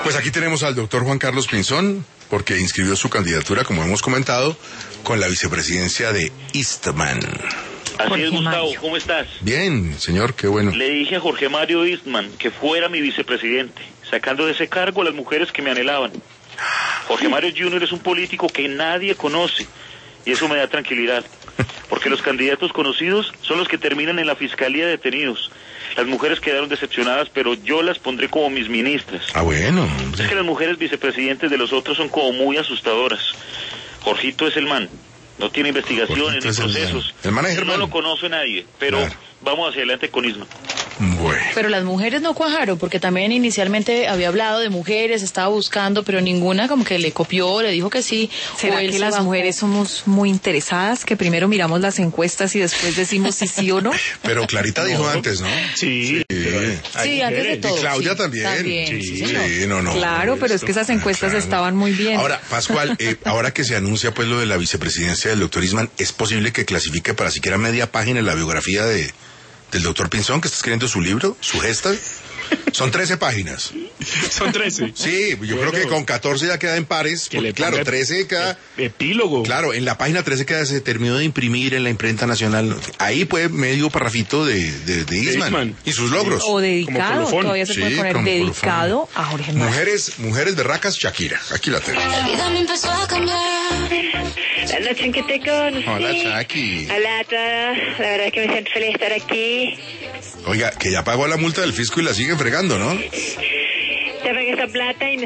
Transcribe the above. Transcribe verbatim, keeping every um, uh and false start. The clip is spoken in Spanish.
Pues aquí tenemos al doctor Juan Carlos Pinzón, porque inscribió su candidatura, como hemos comentado, con la vicepresidencia de Eastman. Así Jorge es, Gustavo, Mario. ¿cómo estás? Bien, señor, qué bueno. Le dije a Jorge Mario Eastman que fuera mi vicepresidente, sacando de ese cargo a las mujeres que me anhelaban. Jorge Mario junior es un político que nadie conoce, y eso me da tranquilidad, porque los candidatos conocidos son los que terminan en la fiscalía detenidos. Las mujeres quedaron decepcionadas, pero yo las pondré como mis ministras. Ah, bueno. Es que las mujeres vicepresidentes de los otros son como muy asustadoras. Jorgito es el man. No tiene investigaciones Jorgito ni es el procesos. man. El man es No Germán. lo conoce nadie, pero Claro. vamos hacia adelante con Isma. Bueno. Pero las mujeres no cuajaron, porque también inicialmente había hablado de mujeres, estaba buscando, pero ninguna como que le copió, le dijo que sí. ¿Será o él que se las bajó? mujeres somos muy interesadas, que primero miramos las encuestas y después decimos si sí o no? Pero Clarita dijo antes, ¿no? Sí, pero hay- hay Sí, antes de mujeres. todo. Y Claudia sí, también. también, sí, Sí, señor. sí, no, no. Claro, pero es que esas encuestas Claro. estaban muy bien. Ahora, Pascual, eh, ahora que se anuncia pues lo de la vicepresidencia del doctor Eastman, ¿es posible que clasifique para siquiera media página en la biografía de del doctor Pinzón, que está escribiendo su libro, su gesta? Son trece páginas. Son trece. Sí, yo Bueno, creo que con catorce ya queda en pares, que porque le claro, ponga trece queda... Epílogo. Claro, en la página trece queda, se terminó de imprimir en la imprenta nacional. Ahí puede medio parrafito de, de, de Eastman, Eastman. y sus logros. O dedicado, colofón. todavía se puede Sí, poner como dedicado colofón. a Jorge Mario. Mujeres, mujeres berracas, Shakira. Aquí la tengo. La vida me empezó a cambiar. La noche en que te conocí. Hola, Shaki. Hola a todas. La verdad es que me siento feliz de estar aquí. Oiga, que ya pagó la multa del fisco y la siguen fregando, ¿no? Ya pagué esa plata y